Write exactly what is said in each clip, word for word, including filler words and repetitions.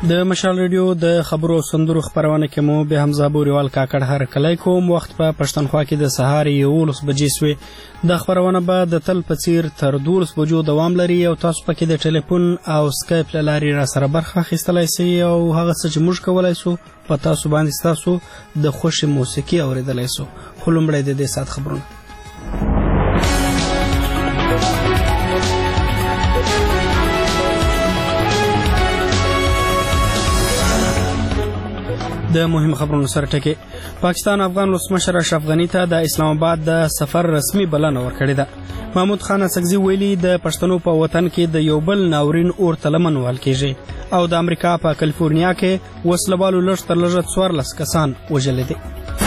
د مشال ریډیو د خبرو سندرو خبرونه کې مو به حمزه بوريوال کاکړ هر کله کوم وخت په پښتونخوا کې د سهار یولس بجې سوې د خبرونه به د تل په څیر تر دولس بجو دوام لري او تاسو پکې د ټلیفون او سکایپ له لارې را سره برخه اخیستلای شئ او هغه څه چې موږ کولای شو په تاسو باندې تاسو د خوشي موسیقي اوریدلای شو. خو لومړی د دې سات خبرونه د مهم خبرونو سره ټکی. پاکستان افغان ولسمشر اشرف غنی ته د اسلام آباد د سفر رسمي بلنه ورکړې ده. محمود خان اسکزي ویلي د پښتنو په وطن کې د یو بل ناورین اور تلمن وال کېږي او د امریکا په کالیفورنیا کې وسلوالو لږ تر لږه څوارلس کسان وژلي دي.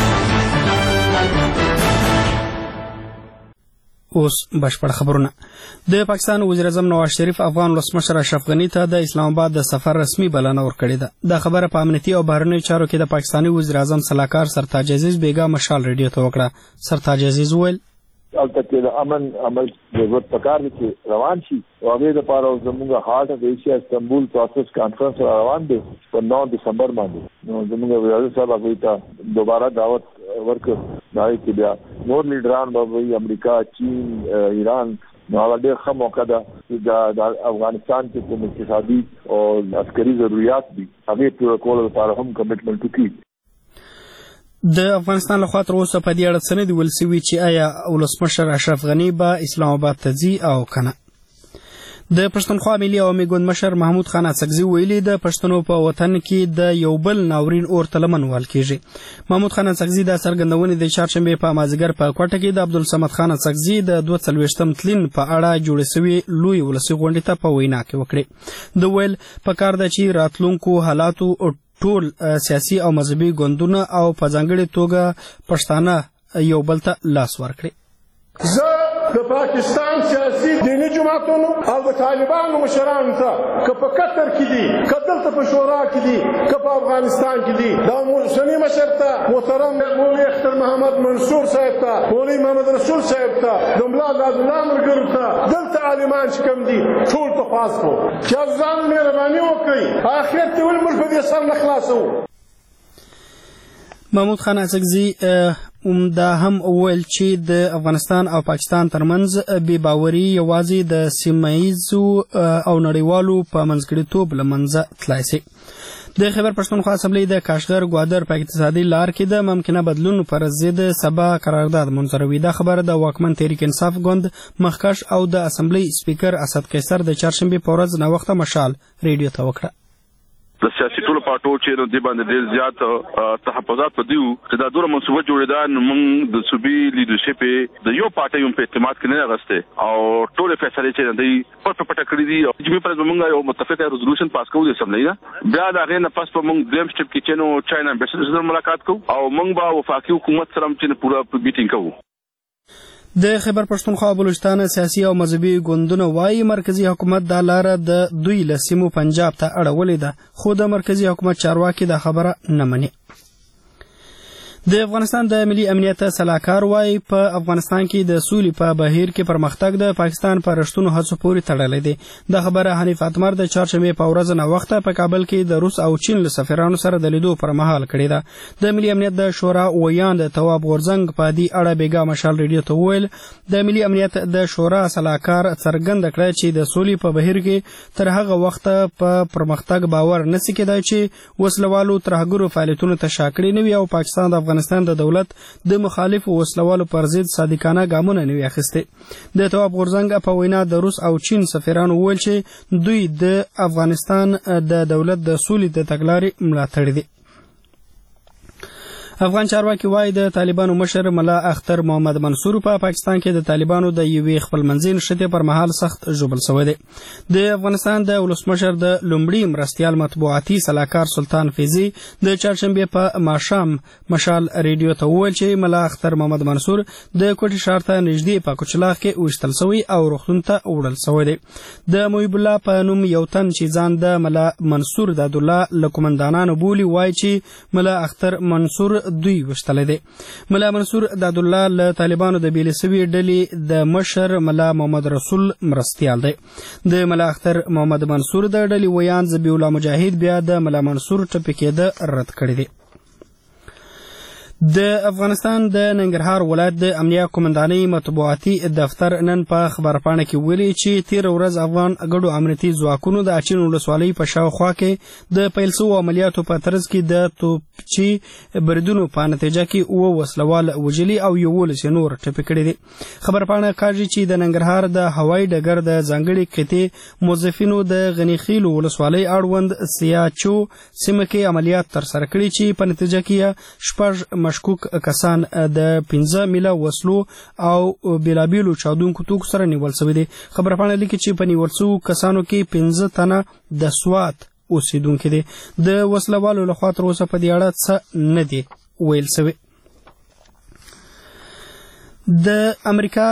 اوس بشپړ خبرونه. د پاکستان وزیر اعظم نواز شریف افغان ولسمشر اشرف غنی ته د اسلام آباد د سفر رسمي بلنه ورکړې ده. دا خبره په امنیتي او بهرنیو چارو کې د پاکستاني وزیر اعظم سلاکار سرتاج عزیز بیگا مشال ریډیو ته وکړه. سرتاج عزیز وویل البته کې د امن عمل ضرورت پکار دي چې روان شي او هغه د پاره زموږ هارت اف ایشیا استنبول پروسس کانفرنس روان دي په نو دسمبر باندې. نو زموږ وزیر صاحب هغه ته دوباره دعوت ورکړ دای چې بیا نور لیډران به امریکا، چین، ایران نو هغه ډېر ښه موقع ده چې د افغانستان کې کوم اقتصادي او عسکري ضرورت دي هغه پوره کولو لپاره هم کمیټمنټ وکړي. د افغانستان له خوا تر اوسه په دې اړه څه نه دي ویل سوي چې آیا ولسمشر اشرف غنی به اسلام آباد ته ځي او که نه. د پښتونخوا ملي عوامي ګوند مشر محمود خان اسکزي ویلي د پښتنو په وطن کې د یو بل ناورین اور تلمن وال کېږي. محمود خان اسکزي د څرګندونې د چهارشنبې په مازدیګر په کوټه کې د عبدالصمد خان اسکزي د دوه څلوېښتم تلین په اړه جوړې سوي لوی ولسي غونډې ته په وینا کې وکړې. د ویل پکار ده چې راتلونکو حالاتو ټول سیاسي او مذهبي ګوندونه او په ځانګړې توګه پښتانه یو بل ته لاس ورکړي. زه د پاکستان سیاسي دیني جماعتونو او د طالبانو مشرانو ته که په قطر کې دي، که دلته په شورا کې دي، که په افغانستان کې دي، دا موسمي مشر ته محترم مولوي اختر محمد منصور صاحب ته، مولوي محمد رسول صاحب ته، د ملا عبدالله ملګرو ته، دلته عالمان چې کوم دي ټول ته خواست کوو چې ځان مهرباني وکړئ آخر ته ولې موږ په دې سر نه خلاصوو. محمود خان اسکزي دا هم وویل چې د افغانستان او پاکستان ترمنځ بې باوري یوازې د سیمهییزو او نړیوالو په منځګړیتوب له منځه تلای شي. د خیبر پښتونخوا اسمبلی د کاشغر ګوادر په اقتصادي لار کې د ممکنه بدلون پر ضد سبا قرارداد منظوروي. دا خبره د واکمن تحریک انصاف ګوند مخکش او د اسمبلی سپیکر اسد قیصر د چهارشنبې په ورځ ناوخته مشال ریډیو ته وکړه. د سیاسي ټولو پارټو چې نو دې باندې ډېر زیات تحفظات پدیو چې دا دوره منصوبه جوړېده نو موږ د صوبي لیډرشپ د یو پارټي هم په اعتماد کې نه راغسته او ټول فیصله چې دی په پټه کړې دي او چې په موږ یو متفقه ریزولوشن پاس کوو د اسمبلی نه بیا دا غي نه پاس په موږ دریم سټپ کې چې نو چاینا امبیسډر سره ملاقات کوو او موږ به وفاقي حکومت سره چې پورا میټینګ کوو. د خیبر پښتونخوا بلوچستان سیاسي او مذهبي ګوندونه وايي مرکزی حکومت دا لاره د دوی له سیمو پنجاب ته اړولې ده خو د مرکزی حکومت چارواکي دا خبره نه مني. د افغانستان د ملي امنیت سلاکار وايي په افغانستان کې د سولې په بهیر کې پرمختګ د پاکستان په رښتونو هڅو پورې تړلی دی. دا خبره حنیف اتمر د چهارشنبې په ورځ ناوخته په کابل کې د روس او چین له سفیرانو سره د لیدو پر مهال کړې ده. د ملي امنیت د شورا ویان د تواب غورځنګ په دې اړه بیګا مشال ریډیو ته وویل د ملي امنیت د شورا سلاکار څرګنده کړه چې د سولې په بهیر کې تر هغه وخته په پرمختګ باور نشي کېدای چې وسلوالو ترهګرو فعالیتونو ته شاکړې نه وي او پاکستان د افغانستان د دولت د مخالفو وسلوالو پر ضد صادقانه ګامونه نه وي اخیستي. د تواب غورځنګ په وینا د روس او چین سفیرانو وویل چې دوی د افغانستان د دولت د سولې د تګلارې ملاتړي دي. افغان چارواکي وايي د طالبانو مشر ملا اختر محمد منصور په پا پاکستان کې د طالبانو د یوې خپلمنځي نښتې پر مهال سخت ژوبل شوی دی. د افغانستان د ولسمشر د لومړي مرستیال مطبوعاتي سلاکار سلطان فیضي د چهارشنبې په ماښام مشال ریډیو ته وویل چې ملا اختر محمد منصور د کوټي ښار ته نږدې په کوچلاغ کې وشتل شوی او روغتون ته وړل شوی دی. د محیب الله په نوم یو تن چې ځان د ملا منصور د عبدالله له قومندانانو بولي وایي چې ملا اختر منصور دوی وشتلی دی. ملا منصور دادالله له طالبانو د بیلې سوي ډلې د مشر ملا محمد رسول مرستیال دی. د ملا اختر محمد منصور د ډلې ویان ذبیح الله مجاهد بیا د ملا منصور ټپي کېده رد کړی دی. د افغانستان د ننګرهار ولایت د امنیه قومندانۍ مطبوعاتي دفتر نن په خبرپاڼه کې ویلي چې تېره ورځ افغان ګډو امنیتي ځواکونو د اچین ولسوالۍ په شاوخوا کې د پیل شوو عملیاتو په ترڅ کې د توپچي بریدونو په نتیجه کې اووه وسلوال وژلي او یولس نور ټپي کړي دي. خبرپاڼه کاږي چې د ننګرهار د هوایي ډګر د ځانګړي قطعې موظفینو د غنیخیلو ولسوالۍ اړوند سیاچو سیمه کې عملیات ترسره کړي چې په نتیجه کې شپږ مشکوک کسان د پنځه میله وسلو او بیلابیلو چاودونکو توکو سره نیول شوي دي. خبرپاڼه لیکي چې په نیول شوو کسانو کې پنځه تنه د سوات اوسیدونکي دي. د وسلوالو لخوا تر اوسه په دې اړه څه نه دي ویل شوي. د امریکا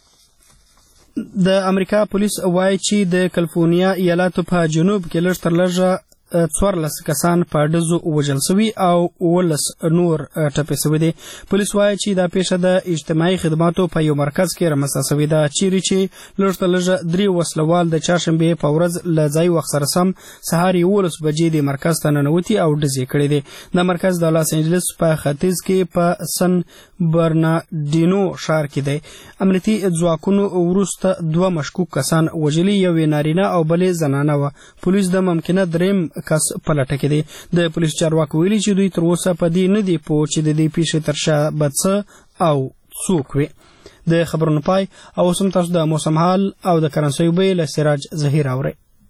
د امریکا پولیس وایي چې د کلیفورنیا ایالاتو په جنوب کې لږ تر لږه څوارلس کسان په ډزو وژل شوي او اوولس نور ټپي شوي دي. پولیس وایي چې دا پیښه د اجتماعي خدماتو په یو مرکز کې رامنځته شوې ده چیرې چې لږ تر لږه درې وسلوال د چهارشنبې په ورځ له ځایي وخت سره سم سهار یولس بجې د مرکز ته ننوتي او ډزې کړې دي. دا مرکز د لاس انجلس په ختیځ کې په سن برناډینو ښار کې دی. امنیتي ځواکونو وروسته دوه مشکوک کسان وژلي، یو یې نارینه او بل یې زنانه وه. پولیس د ممکنه دریم کس په لټه کې دی. د پولیس چارواکو ویلي چې دوی تر اوسه په دې نه دي پوه چې د دې پیښې تر شا به څه او څوک وي. د خبرونو پای او اوس هم تاسو د موسم حال او د کرنسیو بیې له سراج ظهیر اورئ.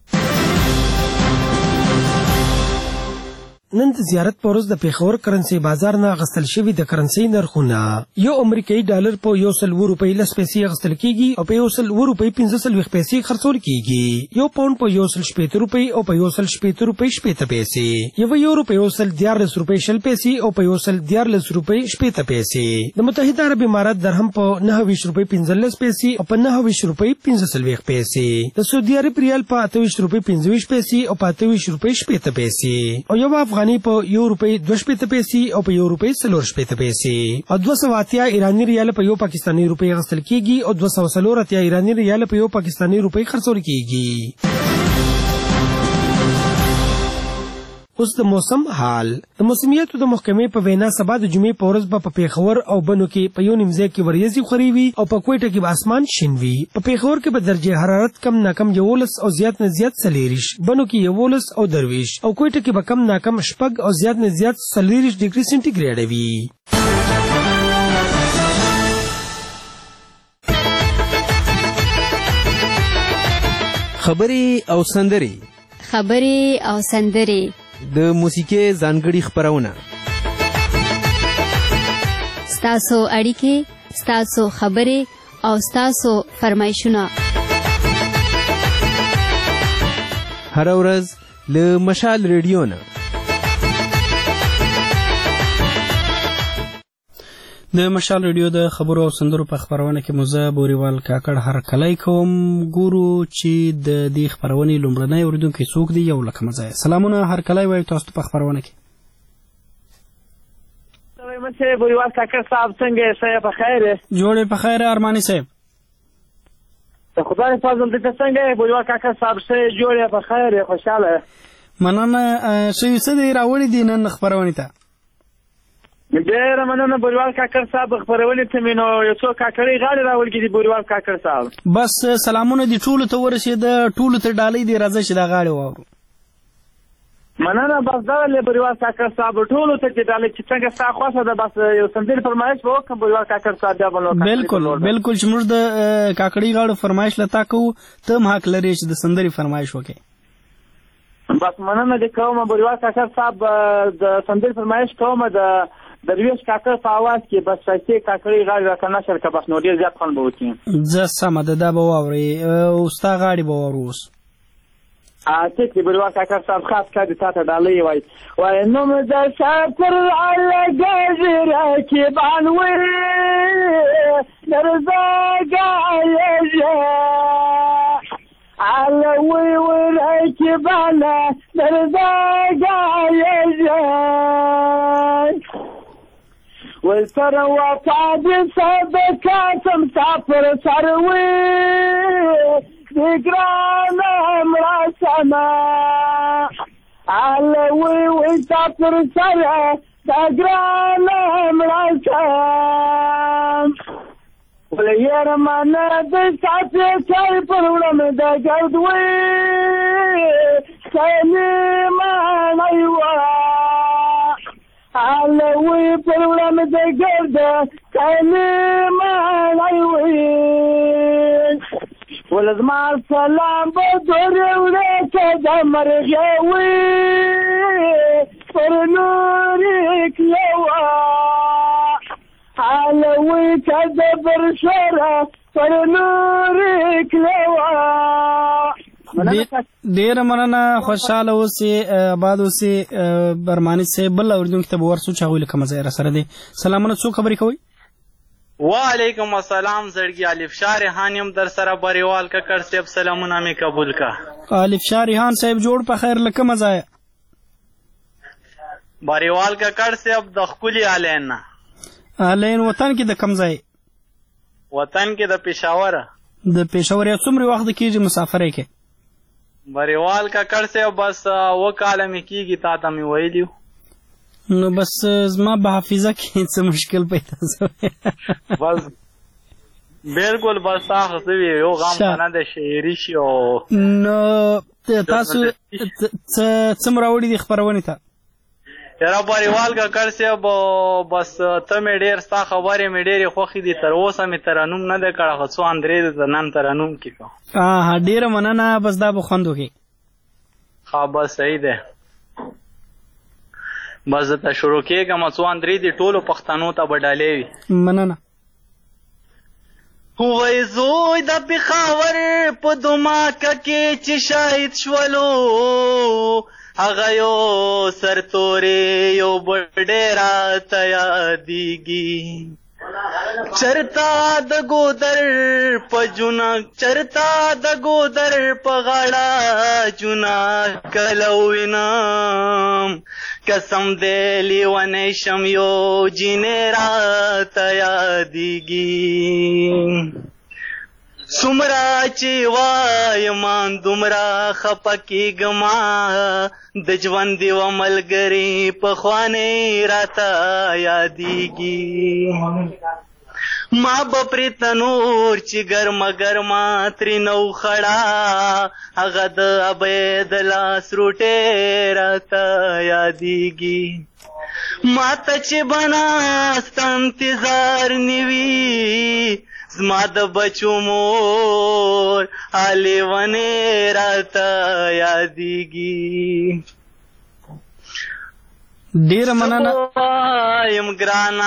نن د زیارت په ورځ د پیښور کرنسي بازار نه اخیستل شوي د کرنسي نرخونه یو امریکایي ډالر په یو سل اووه روپۍ لس پیسې اخیستل کېږي او په یو سل اووه روپۍ پنځه څلوېښت پیسې خرڅول کېږي. یو پاونډ په یو سل شپېته روپۍ او په یو سل شپېته روپۍ شپېته پیسې. یو یورو په یو سل دیارلس روپۍ شل پیسې او په یو سل دیارلس روپۍ شپېته پیسې. د متحده عرب امارات درهم په نهه ویشت روپۍ پنځلس پیسې او په نهه ویشت روپۍ پنځه څلوېښت پیسې. د سعودي عرب ریال په اته ویشت روپۍ پنځه ویشت پیسې او په اته ویشت روپۍ شپېته پیسې. او یو افغاني په یو روپۍ دوه شپېته پیسې او په یو روپۍ څلور شپېته پیسې. او دوه سوه اتیا ایراني ریال په یو پاکستاني روپۍ اخیستل کېږي او دوه سوه څلور اتیا ایراني ریال په یو پاکستاني روپۍ خرڅول کېږي. اوس د موسم حال. د موسمیاتو د محکمې په وینا سبا د جمعې په ورځ به په پیښور او بنو کې په یو نیم ځای کې وریځې خورې وي او په کوټه کې به اسمان شین وي. په پیښور کې به درجه حرارت کم ناکم یولس او زیات نه زیات څلېرویشت، بنو کې یولس او درویشت او کوټه کې به کم ناکم شپږ او زیات نه زیات څلېرویشت ډګري سینټیګریډ وي. خبرې او سندرې خبرې او سندرې د موسیقي ځانګړي خپرونه، ستاسو اړیکې، ستاسو خبرې او ستاسو فرمایشونه هر ورځ له مشال ریډیو نه. د مشال ریډیو د خبرو او سندرو په خبرونه کې مو زه بوریوال کاکړ هرکلی کوم. ګورو چې د دې خبرونې لومړنی اورېدونکی څوک دی. یو لکه مزه سلامونه هرکلی وایو تاسو ته په خبرونه کې. بوریوال کاکړ صاحب څنګه یې؟ په خیر یې؟ جوړ یې په خیر ارماني صاحب. د خدای فضل دې څنګه یې بوریوال کاکړ صاحب؟ څه جوړ یې؟ په خیر یې؟ خوشحاله یې؟ مننه. څه دې راوړي دي نن خبرونې ته؟ ډېره مننه بوریوال کاکړ صاحب. خپرونې ته مې نو یو څو کاکړۍ غاړې راولګي دي بوریوال کاکړ صاحب. بس سلامونه دي ټولو ته ورسېده، ټولو ته ډالۍ دي، راځه چې دا غاړې واورو. مننه. بس دا ولې بوریوال کاکړ صاحب ټولو ته چې ډالۍ چې څنګه ستا خوښه ده بس یو سندرې فرمایش به وکړم بوریوال کاکړ صاحب. بیا به نو بالکل بالکل چې موږ د کاکړۍ غاړو فرمایش له تا کوو، ته هم حق لرې چې د سندرې فرمایش وکړې. بس مننه دې کوم بوریوال کاکړ صاحب. د سندرې فرمایش کوم د درویش کاکړ په آواز کې بس ښایستې کاکړۍ غاړې راته نشر که بس نو ډېر زیات خوند به وکړي. زه سمه ده دا به واورې او ستا غاړې به واورو اوس. ټیک دی بوریوال کاکړ صاحب. خاص کار دې تا ته ډالۍ وایي وایي نوم د شاکر لګېږي رقیبان وي درزګایږي علوي وي رقیبانه درزګایږي. والسر وفاد صدقات مسافر سروي ذكرانا مرسمة علوي وسافر سرع ذكرانا مرسم ولير من دساتي كيف ولم دقدوي سليما نيوا علوي ولم دقد سليما نيوي ولزما السلام بدر ولك دمر جوي فرنورك يوا علوي كدبر شرع فرنورك لوا ډیره مننه خوشاله اوسې آباد اوسې برماني صاحب بل اوریدونکو ته به ورسو چې هغوی له کومه ځایه راسره دی سلامونه څوک خبرې کوئ وعلیکم السلام زړګي الف شاه ریحان یم در سره بریوال ککړ صاحب سلامونه مې قبول کا الف شاه ریحان صاحب جوړ په خیر له کومه ځایه بریوال ککړ صاحب د ښکلي آلین نه آلین وطن کې د کوم ځای وطن کې د پېښور د پېښور یو څومره وخت کېږي مسافرۍ کې بریوال ککړ صاحب بس اوه کاله مې کېږي تا ته مې ویلي نو بس زما په حافظه کې څه مشکل پیدا شوی بس بالکل بس تاسو وی یو غم نه د شاعري شي او نو تاسو څومره وړي دي خبرونه ته یاره بریوال ککړ صاحب بس ته مې ډېر ستا خبرې مې ډېرې خوښې دي تر اوسه مې ترنم نه دی کړی خو څو اندرې د نن ترنم کې کو ها ډېره مننه بس دا به خوند وکړي ښه بس صحیح دی بس درته شروع کېږم څو اندرې دي ټولو پښتنو ته به ډالې وي مننه وای زوی د پېښور په دماکه کې چې شاهد شولو هغه یو سرتورې یو بډې راته یادېږي چرتا د ګودر په جونا چرتا د ګودر په غاړه جونا کله وینم قسم دې لیونی شم یو جینې راته یادېږي څومره چې وایم دومره خفه کېږم د ژوند یوه ملګري پخوانۍ راته یادېږي ما به پرې تنور چې ګرمه ګرمه ترېنه وخړه هغه د عبید لاس روټۍ راته یادېږي ما ته چې به ناسته انتظار نه وي زما د بچو مور لیونې راته یادېږي ډېره مننه وایم ګرانه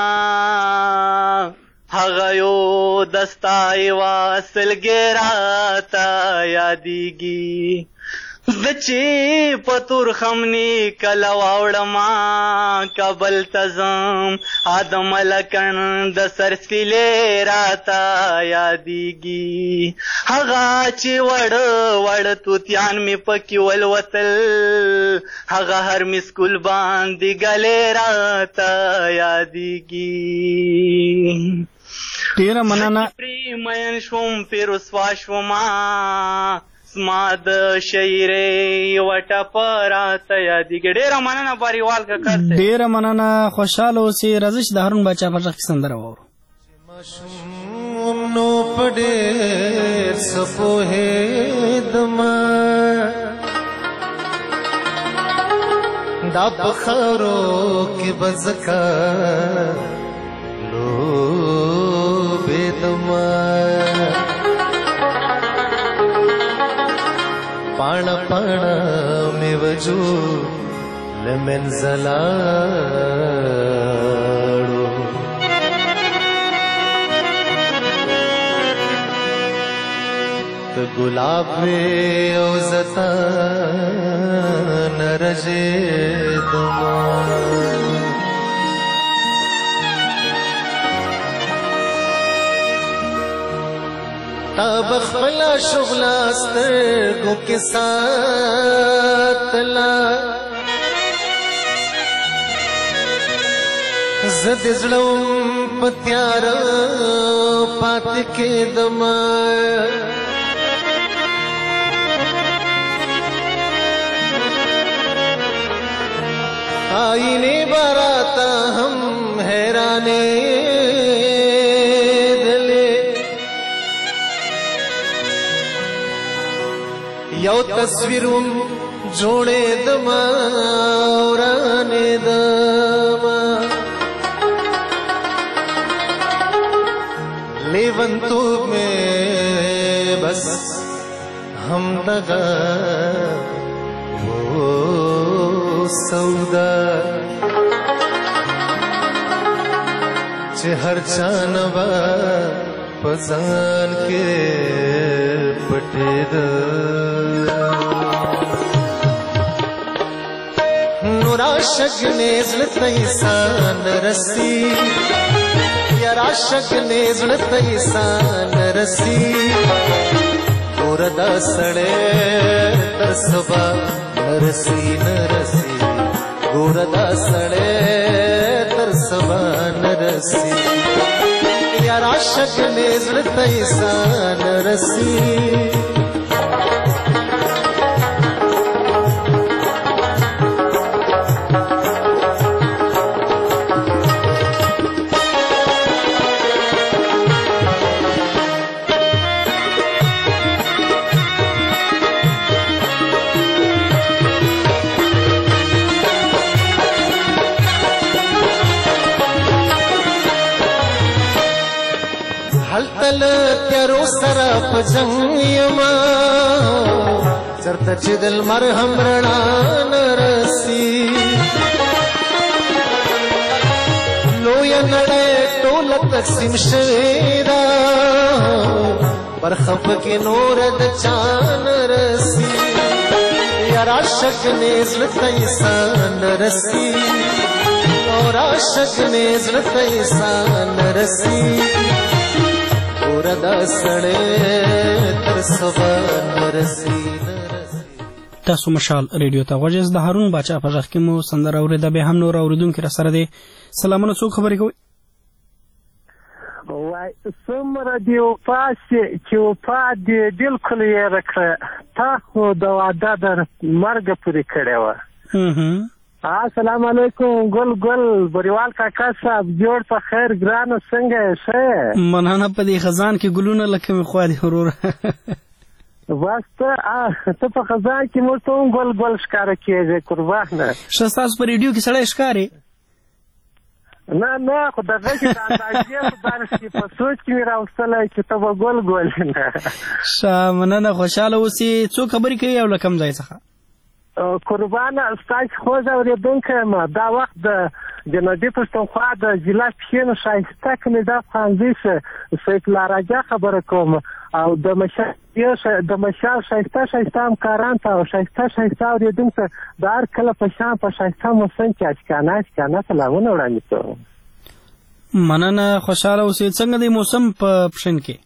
هغه یو دستا یوه سلګۍ راته یادېږي زه چې په تورخمنې کله واوړمه کابل ته ځم د ملکن د سرسیلې راته یادېږي هغه چې وړه وړه توتیان مې پکې ولوتل هغه هر مسکول باندې ګلې راته یادېږي ډېره مننه پرې مین شوم پرې رسوا شومه زما د شاعرۍ یوه ټپه راته یادېږي ډېره مننه بریوال ککړ صاحب ډېره مننه خوشحاله اوسې راځئ چې د هارون باچا په غږ کې سندره واورو ماشوم نو په ډېر څه پوهېدمه دا په خاورو کې به ځکه لوبېدمه پاڼه پاڼه مې وجود له منځه لاړو ته ګلاب وې او زه تا نه رژېدمه تا بخبلا شغلا سترګو کې ساتلا زد زړم په تیار پاتې کېدم آئینه براتا هم حیرانې دلې یو تصویرم جوړېدم ورانېدم لیونتوب میں بس هم دغه سودا چې هر چانوا پزان کې پټېد نور عاشق نه زړه انسان رسی یار عاشق نه زړه انسان رسی وردا سړې تر سبا نرسی نرسی ګوردا سړې تر سبا نرسی یار عاشق نه زړه انسان رسی تل تیرو سره په جنگ یما چرته چې دل مرهم رڼا نرسي لوی نړۍ ټوله تقسیم شوې ده پر خف کې نور د چا نرسي یار عاشق نه زړه انسان رسي اور عاشق نه زړه انسان رسي تاسو مشال ریډیو ته غوږ د هارون باچا په غږ کې مو سندره اورېده به هم نور اوریدونکو را سره دي سلامونه څوک خبرې کوي وای څومره دی وفاس چې وفا دی بالکل یې راکړه تا خو د واده در مرګ پورې کړې وه السلام علیکم ګل ګل بریوال کاکا صاحب جوړ په خیر ګرانه څنګه یې ښه مننه په دې خزان کې ګلونه لکه مې خوا دي وروره بس ته ته په خزان کې موږ ته هم ګل ګل ښکاره کېږې قربانه ښه ستاسو په ریډیو کې سړی ښکارې نه نه خو دغه کې د اندازې په باره کې په سوچ کې مې راوستلی چې ته به ګل ګل نه ښه مننه خوشحاله اوسې څوک خبرې کوي او له کوم ځای څخه قربانه ستاسو خوږ اورېدونکی یم دا وخت د جنوبي پښتونخوا د ضلع پښین ښایسته کلیده افغانځي سیف الله راجا خبره کوم او د مشال د مشال ښایسته ښایسته همکاران ته او ښایسته ښایسته اورېدونکو د هر کله په شان په ښایسته موسم کې اشکانه اشکانه سلامونه وړاندې کوم مننه خوشحاله اوسئ څنګه دی موسم په پښین کې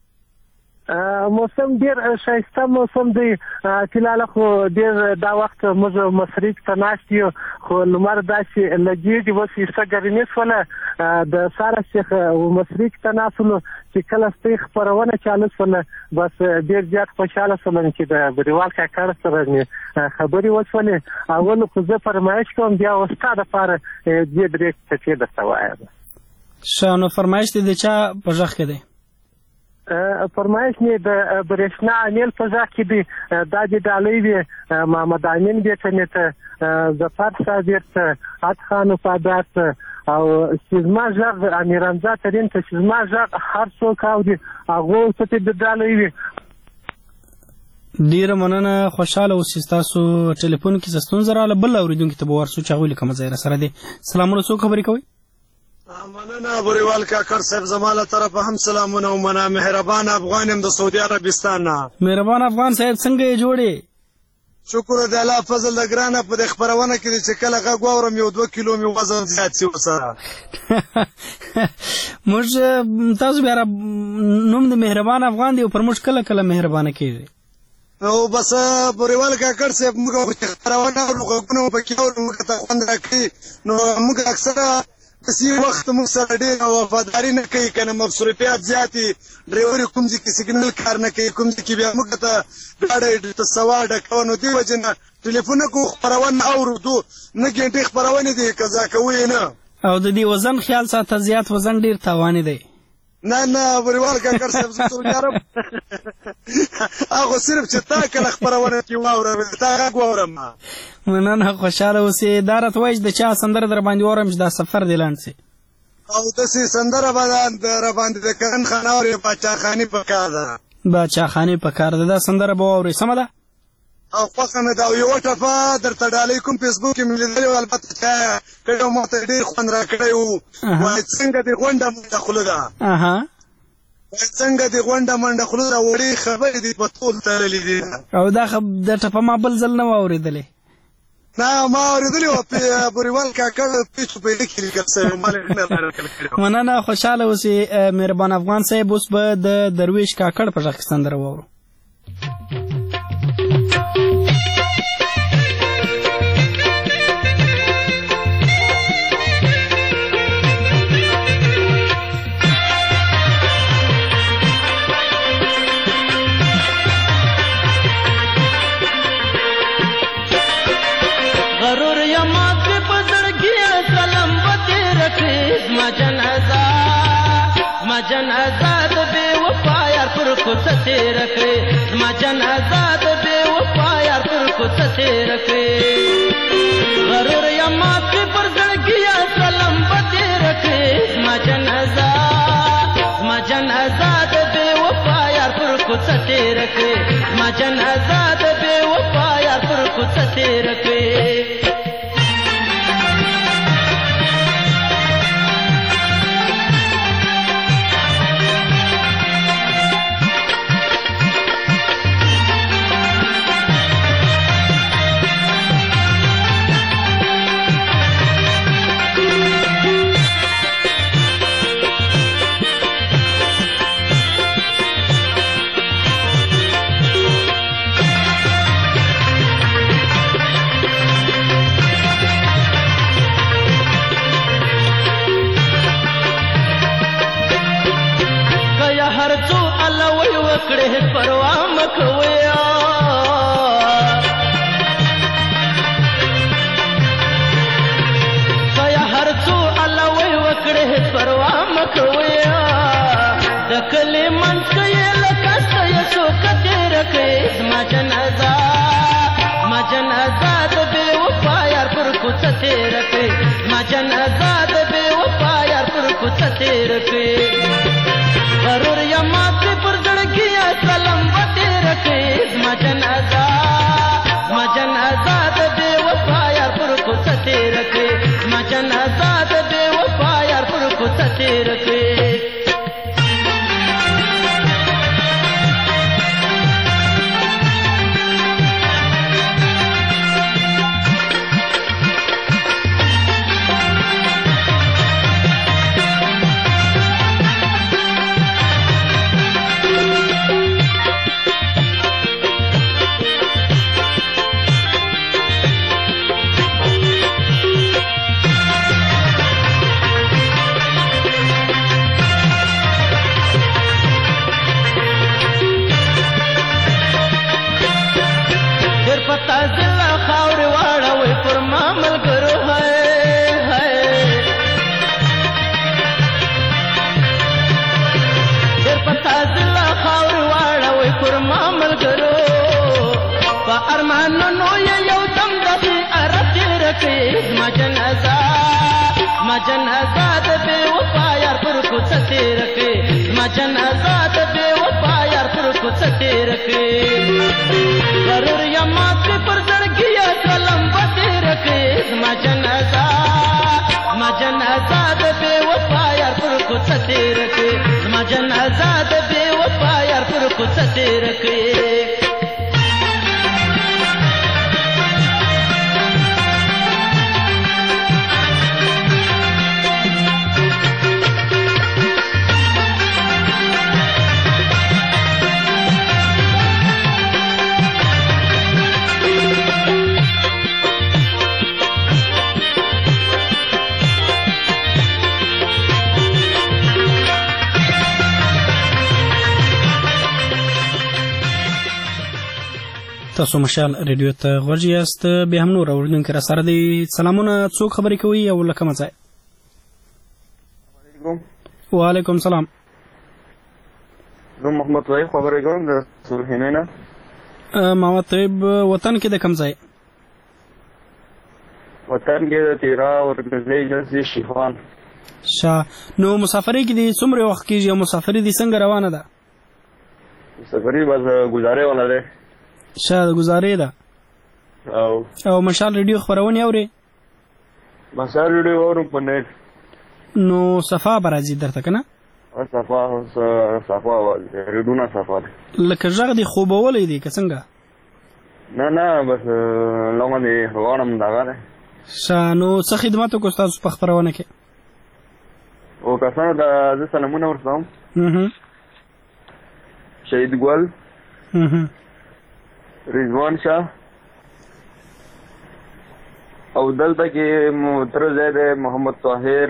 موسم ډیر ښایسته موسم دی فلحاله خو ډیر دا وخت موږ مشرق ته ناست یو خو لمر داسې لګېږي اوس ایسته ګرمي شوله د ساره څخه مشرق ته ناستلو چې کله ستۍ خپرونه چالو شوله بس ډیر زیات خوشحاله شوم چې د بریوال کاکا سره مې خبرې وشولې اول خو زه فرمایش کوم بیا اوس ستا دپاره دې درې ټکې درته وایم ښه نو فرمایش دې د چا په غږ کې دی فرمایش مې د برېښنا امیل په غږ کې دی دا دې ډالۍ وي محمد امین بېټه مې ته ظفر صابر ته عط خان وفادار ته او سیزما غږ امیر حمزه ترین ته سیزما غږ هر څوک اوري هغو ته دې ډالۍ وي ډېره مننه خوشحاله اوسئ ستاسو ټلیفون کې څه ستونزه راغله بل اورېدونکي ته به ورسو چې هغوی له کومه ځای راسره دی سلامونه څوک خبرې کوئ مننه بریوال کاکر صاحب زما له طرفه هم سلامونه ومنه مهربان افغان یم د سعودي عربستان نه مهربان افغان صاحب څنګه یې جوړې شکر د الله فضل د ګرانه په دې خپرونه کې چې کله غږ واورم یو دوه کیلو مې وزن زیات شي ورسره موږ تاسو بیا نوم د مهربان افغان دی او پر موږ کله کله مهربانه کېږي او بس بریوال کاکر صاحب موږ خپرونه غوږونه پکې اورو موږ ته خوند راکړي نو موږ اکثره سی وخت موږ سره ډېره وفاداري نه کوي که نه مصروفیات زیات دي ډرایور یې کوم ځای کې سګنل کار نه کوي کوم ځای کې بیا موږ ته ګاډی ته سوا ډکوه نو دې وجې نه ټلیفونه کوو خپرونه اورو دو نه ګنټې خپرونې دي قضا کوو یې نه او د دې وزن خیال ساته زیات وزن ډېر تاواني دی نه نه بریوال کاکړ صاحب زه سوچارم هغه صرف چې تا کله خپرونه کې واورم تا غږ واورم مننه خوشحاله اوسې دا راته وایي چې د چا سندره در باندې واورم چې دا سفر دې لنډ سي او داسې سندره به را باندې د کرن خان اورې باچاخاني په کار ده باچاخاني په کار ده دا سندره به واورې سمه ده او خوښه مې ده او یوه ټپه درته ډالۍ کوم فیسبوک کې مې لیدلې وه البته چا کړی و ما ته ډېر خوند را کړی و وایي څنګه دې غونډه منډه خوله ده وایي څنګه دې غونډه منډه خوله ده وړې خبرې دې په ټول تړلې دي او دا د ټپه ما بل ځل نه وه اورېدلې نه ما اورېدلې وه بریوال کاکړ پیچو پیډه کې لیکل شوی ما لیکنه مننه خوشحاله اوسې مهربان افغان صاحب اوس به د درویش کاکړ په غږ کې سندره واورو جنازه د بے وفا یار پر کوڅه تیر کړې ما جنازه د بے وفا یار پر کوڅه تیر کړې غرور یا ما پر زړګي یا سلام به تیر کړې ما جنازه ما جنازه د بے وفا یار پر کوڅه تیر کړې ما جنازه د بے وفا یار پر کوڅه تیر کړې پروا مکویا کیا هر څو الله وی وکړه پروا مکویا د کلی من کې لکه څه شو کته رکې ما جنازه ما جنازه د بے وفا یار پر کوڅه تیر کړې ما جنازه د بے وفا یار پر کوڅه تیر کړې غرور یا ماته پر زړګي یا سلام وته رکھے ما جنازه ما جنازه د بے وفا یار پر کوڅه تیر کړې ما جنازه د بے وفا یار پر کوڅه تیر کړې ما جنازه ما جنازه د بے وفا یار پر کوڅه تیر کړې ما جنازه د بے وفا یار پر کوڅه تیر کړې غرور یا مات پر زړګي یا سلام به تیر کړې ما جنازه ما جنازه د بے وفا یار پر کوڅه تیر کړې ما جنازه د بے وفا یار پر کوڅه تیر کړې تاسو مشال ریډیو ته غوږ یاست. بیا هم نور اورېدونکي را سره دي. سلامونه، څوک خبرې کوي او له کومه ځای؟ وعلیکم سلام. زه محمد طیب خبرې کوم د سرحینې نه. محمد طیب، وطن کې د کوم ځای؟ وطن کې د تیرا ورکزۍ جلسې شیخان. شا نو مسافرۍ کې دي څومره وخت کېږي او مسافرۍ دي څنګه روانه ده؟ مسافرۍ بس ګزارې والا دی. شا د ګزارې ده. او او مشال ریډیو خبرونې اورې؟ مشال ریډیو اورم په نیټ. نو صفا به راځي درته که نه؟ صفا صفا ریډونه صفا دی. لکه غږ دې خوبولی دی که څنګه؟ نه نه بس لغه دې روانم دغه دی. ښه، نو څه خدمت وکړو ستاسو په خپرونه کې؟ او کسانو ته زه سلامونه ورسوم. شهید ګل، رضوان شاه، او دلته کې تر ځای دی محمد طاهر.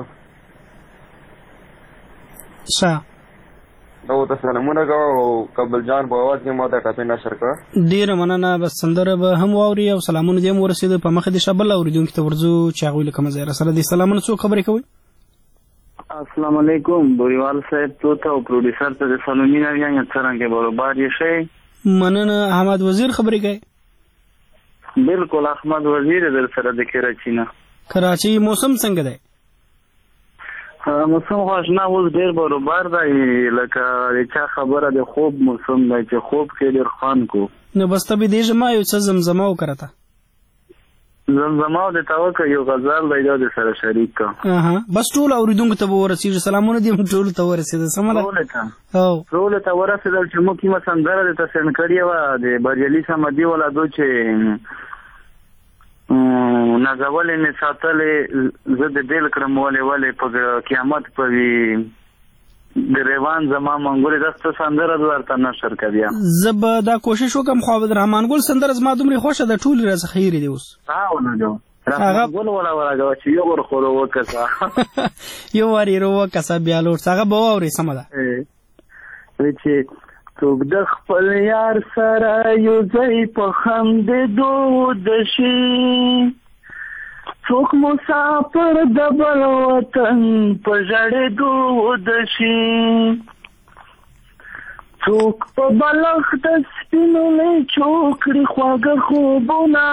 ښه، نو ته سلامونه کوه او کابل جان په اواز کې ما ته ټاپې نشر کړه. ډېره مننه. بس سندره به هم واوري او سلامونه دې هم ورسېده. په مخه دې شه بل اورېدونکي ته ورځو چې هغوی له کومه ځای راسره دي. سلامونه، څوک خبرې کوئ؟ السلام علیکم. بوریوال صاحب تو ته او پروډوسر ته د سلامونه وایم. څرنګه برابر یې شئ؟ مننه. احمد وزیر خبرې کوي؟ بالکل احمد وزیر در سره د کراچي نه. کراچي موسم څنګه دی؟ موسم خو اشنا اوس ډېر برابر دی. لکه د چا خبره د خوب موسم دی چې خوب کې ډېر خوند کو. نو بس ته به دې ژما یو څه زمزمه وکړه ته. زمزمه د تا وکړه یو غزل دی دا د سره شریک کا. بس ټول اورېدونکو ته به ورسېږي. سلامونه دې هم ټولو ته ورسېده. سمه ده؟ ټولو ته ورسېدل چې موږ کومه سندره درته سینډ کړې وه د بریالي صمدي والا دو چې نازولې مې ساتلې زه د بیل کړم ولې ولې په قیامت په وي ګریوان زما منګولې داسته سندره درته نشر کړه. بیا زه به دا کوشش وکړم خو عبدالرحمن ګل سندره زما دومره خوښه ده ټولې راڅخه هېرې دي اوس. رحمان ګل ولا ورغه چې یو ور خور وکسا یو ور یې وکسا بیا لور څنګه به واوري. سمه ده چې څوک د خپل یار سره یو ځای په خندېدو د شي، څوک مسافر د بل وطن په ژړېدو د شي، څوک په بلخ د سپینو لیچو کړي خواږه خوبونه،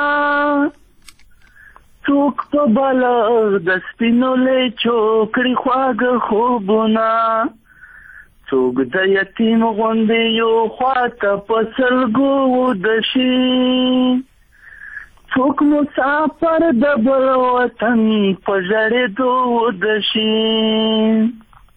څوک په بلخ د سپینو لیچو کړي خواږه خوبونه، څوک د یتیم غوندې یو خواته په سلګو د شي، څوک مسافر د بل وطن په ژړېدو د شي،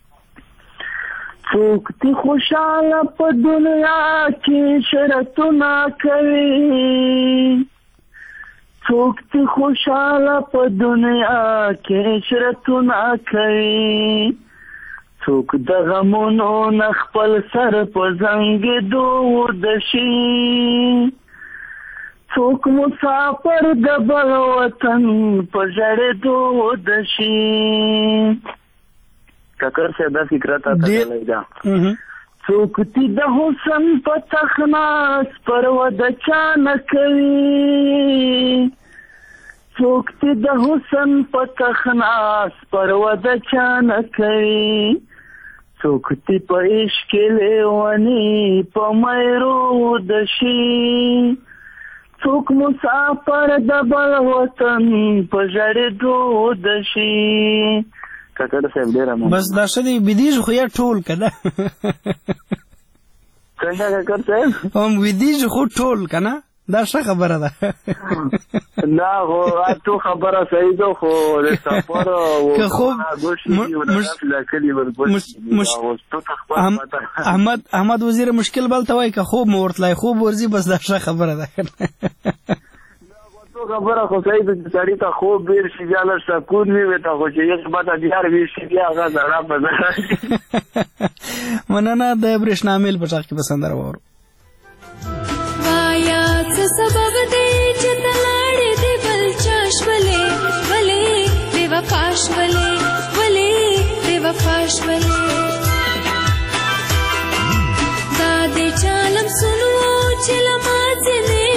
څوک دې خوشحاله په دنیا کې شرطونه کوي، څوک دې خوشحاله په دنیا کې شرطونه کوي، څوک د غمونو نه خپل سر په زنګېدو د شي، څوک مسافر د بل وطن په ژړېدو د شي. کاکر صاحب دا فکره تا ته ډالۍ ده. څوک دې د حسن په تخناس پروا د چا نه کوي، څوک دې د حسن په تخناس پروا د چا نه کوي، څوک دې په عشق لیوني په میرو د شي، څوک مسافر د بل وطن په ژړېدو د شي. کاکړ صاحب ډېره مننه. بس دا ښه دی ویدېږي خو یا ټول که نه څنګه کاکړ صاحب هم ویدېږي خو ټول که نه دا ښه خبره ده. نه خو تو خبره صحیح ده خو د سفر که خوب احمد احمد وزیر مشکل بل ته وایي که خوب مو ورتلی خوب ورځي بس دا ښه خبره ده. تو خبره خو صحیح ده چې سړي ته خوب ډېر شي بیا لږ سکون وي ورته خو چې یک بته دیار وي شي بیا هغه زړه په زړه. مننه. د برېښنا میل په غږ کې به سندره واورو. وایا څه سبب دی چې ته لاړې دې بل چا شولې، ولې بې وفا شولې، ولې بې وفا شولې، دا دې چا لمسونو چې له ما ځینې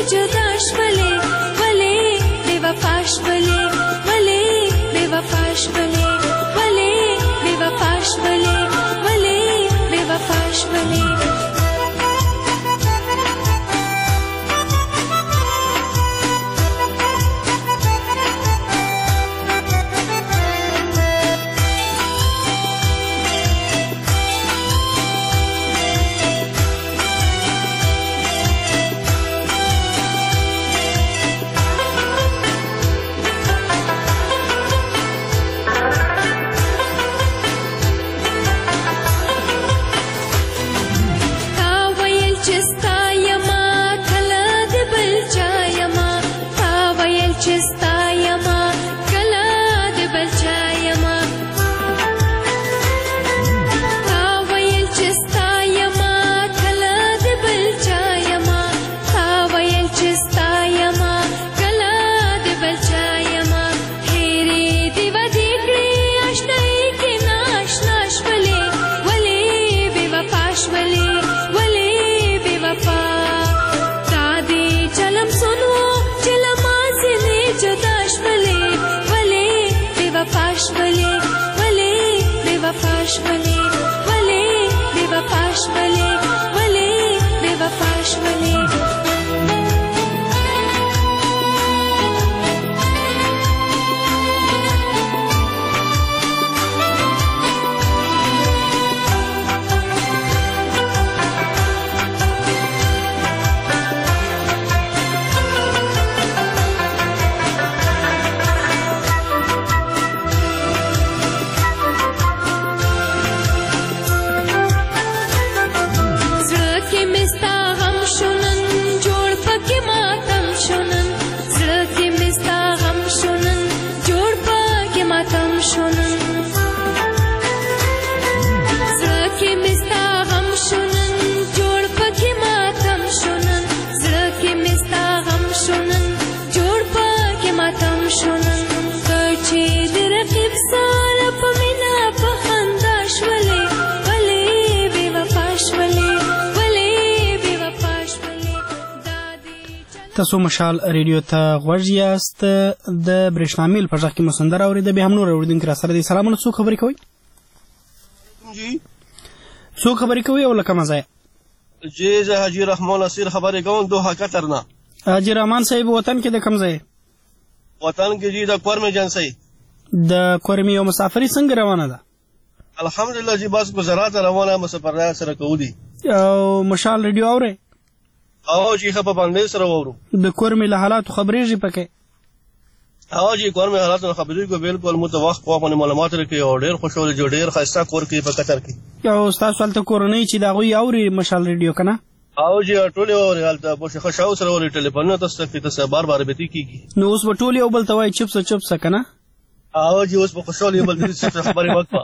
تاسو مشال ریډیو ته غوږ یاست. د برېښنا میل په غږ کې مو سندره اورېده. بیا هم نور اورېدونکي راسره دي. سلامونه. څوک خبرې کوئ؟ جی څوک خبرې کوئ او له کومه ځایه؟ جی زه حاجي رحمان نصیر خبرې کوم دوحه قطر نه. حاجي رحمان صاحب وطن کې د کوم ځای؟ وطن کې جی د کورم ایجنسۍ. د کورم یو مسافري څنګه روانه ده؟ الحمدلله جی بس گزارات روانه مسافر سره کولی. او مشال ریډیو اورئ؟ او جی خبر باندې سره وورو. د کورمې له حالاتو خبرېږي پکې؟ او جی کورمې حالاتو خبرې کو بالکل متوقع په باندې معلومات لري او ډېر خوشاله جو ډېر خاصه کور کې په قطر کې. یو تاسو هلته کورنۍ چې د هغوی اوري مشال ریډیو که نه؟ او جی ټول اوري هلته په خوشاو سره اوري. ټلیفونونه تاسو ته تاسو بار بار بتی کیږي. نو اوس به ټول یو بل ته وایي چپسه چپسه که نه؟ او جی اوس په خوشاله یو بل ته خبرې وکړه.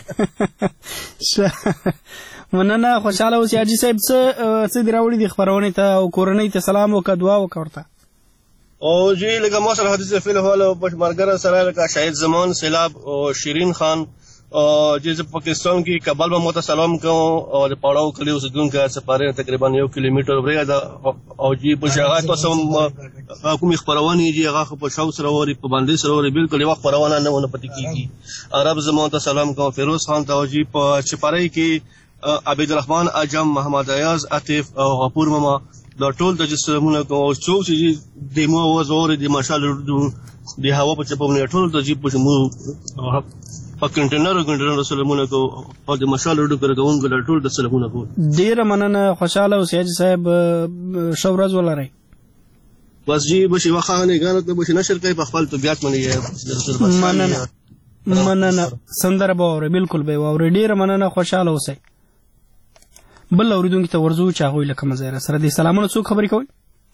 مننه. خوشاله اوسې حاجي صاحب. څه څه دې راوړي دي خپرونې ته او کورنۍ ته سلام وکړه دعا وکړه ورته؟ او جی لکه ما سره حدیث فیل هواله ملګرو سره لکه شاهد زمان سیلاب او شیرین خان او چې پاکستان کې کابل به مو سلام کوم او د پاړاو کلی اوسیدونکو سپاره تقریبا یو کیلومتر ورې ده. او جی په شاغات تاسو کوم خبرونه جی هغه په شاو سره وري په باندې سره وري بالکل یو خبرونه نه ونه پتی کیږي. عرب زمان ته سلام کوم. فیروز خان ته جی په چپړای کې عبد الرحمن اجم محمد ایاز عطیف او غفور ماما دا ټول د جسمونه کو څو چې د مو وزور د ماشاءالله د هوا په چپونه ټول د جیب په مو په کنټینر کنټینر سلامونه کو او د ماشاءالله د کارګونکو ټول د سلامونه کو. ډیر مننه. خوشاله اوسئ حاجي صاحب. شو ورځ ولرئ. بس جی بشي وخانه غانت به بشي نشر کوي په خپل طبيعت باندې. مننه مننه. سندره به اوري بالکل به اوري. ډیر مننه. خوشاله اوسئ. بل اوریدونکو ته ورزو چې هغوی له کومه ځایه سره دي. سلامونه. څوک خبرې کوئ؟